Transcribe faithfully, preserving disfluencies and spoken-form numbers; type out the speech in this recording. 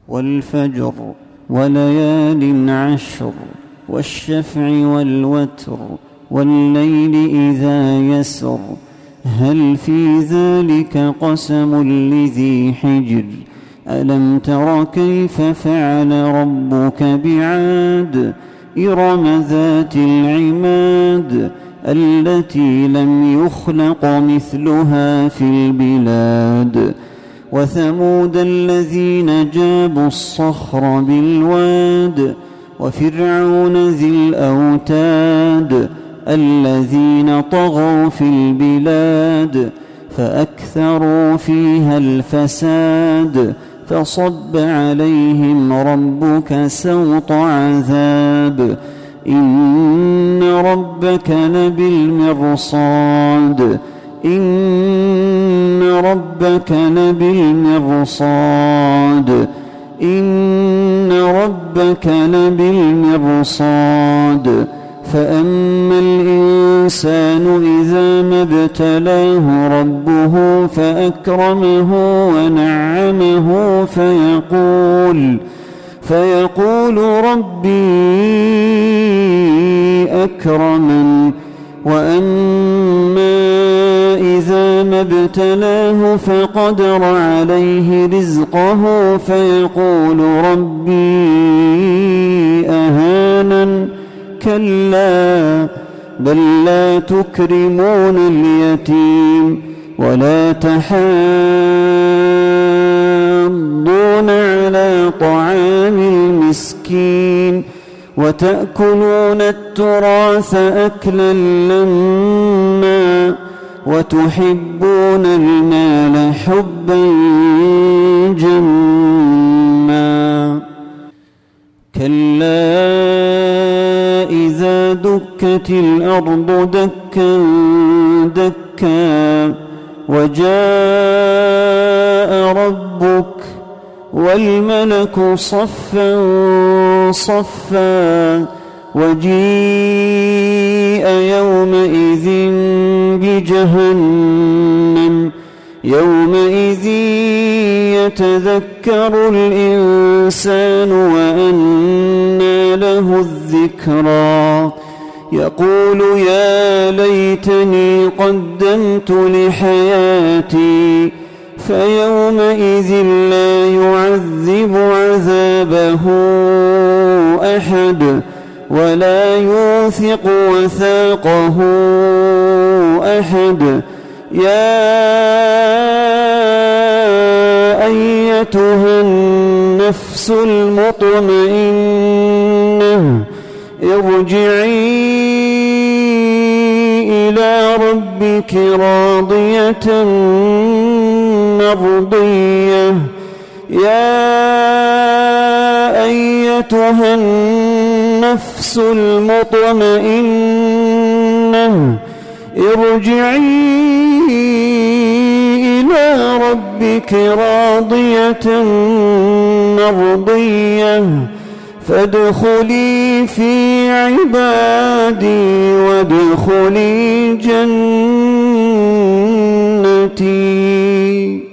والفجر وليال عشر والشفع والوتر والليل إذا يسر هل في ذلك قسم لذي حجر ألم تر كيف فعل ربك بعاد إرم ذات العماد التي لم يخلق مثلها في البلاد وثمود الذين جابوا الصخر بالواد وفرعون ذي الأوتاد الذين طغوا في البلاد فأكثروا فيها الفساد فصب عليهم ربك سوط عذاب إن ربك لبالمرصاد إن ربك لبالمرصاد إن ربك لبالمرصاد فأما الإنسان إذا ما ابتلاه ربه فأكرمه ونعمه فيقول فيقول ربي أكرمن وأما إذا ما ابتلاه فقدر عليه رزقه فيقول ربي أهانن كلا بل لا تكرمون اليتيم ولا تحاضون على طعام المسكين وتأكلون التراث أكلا لما وتحبون المال حبا جما كلا إذا دكت الأرض دكا دكا وجاء ربك والملك صفا صفا وجيء يومئذ بجهنم يومئذ يتذكر الإنسان وأنى له الذكرى يقول يا ليتني قدمت لحياتي فيومئذ لا يعذب عذابه أحد ولا يوثق وثاقه أحد يا أيتها النفس المطمئنة ارجعي إلى ربك راضية مرضية يا أيتها النفس المطمئنة ارجعي إلى ربك راضية مرضية فادخلي في عبادي وادخلي جنتي.